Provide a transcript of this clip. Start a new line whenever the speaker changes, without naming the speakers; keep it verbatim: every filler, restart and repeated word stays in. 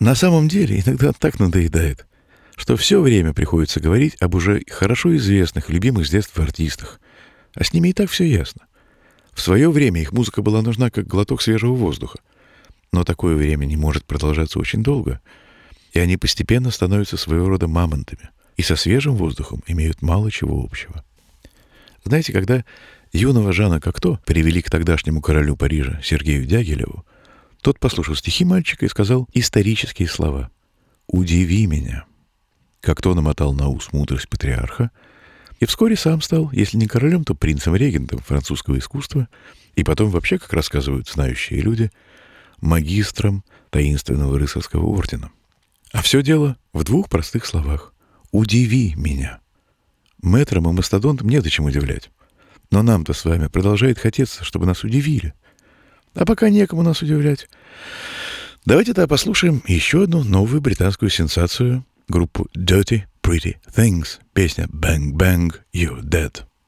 На самом деле иногда так надоедает, что все время приходится говорить об уже хорошо известных, любимых с детства артистах. А с ними и так все ясно. В свое время их музыка была нужна как глоток свежего воздуха. Но такое время не может продолжаться очень долго, и они постепенно становятся своего рода мамонтами, и со свежим воздухом имеют мало чего общего. Знаете, когда юного Жана Кокто привели к тогдашнему королю Парижа Сергею Дягилеву, тот послушал стихи мальчика и сказал исторические слова: «Удиви меня». Кокто намотал на ус мудрость патриарха и вскоре сам стал, если не королем, то принцем-регентом французского искусства, и потом вообще, как рассказывают знающие люди, магистром таинственного рыцарского ордена. А все дело в двух простых словах: «Удиви меня». Мэтрам и мастодонтам не до чем удивлять. Но нам-то с вами продолжает хотеться, чтобы нас удивили. А пока некому нас удивлять. Давайте тогда послушаем еще одну новую британскую сенсацию, группу Dirty Pretty Things, песня «Bang Bang, You're Dead».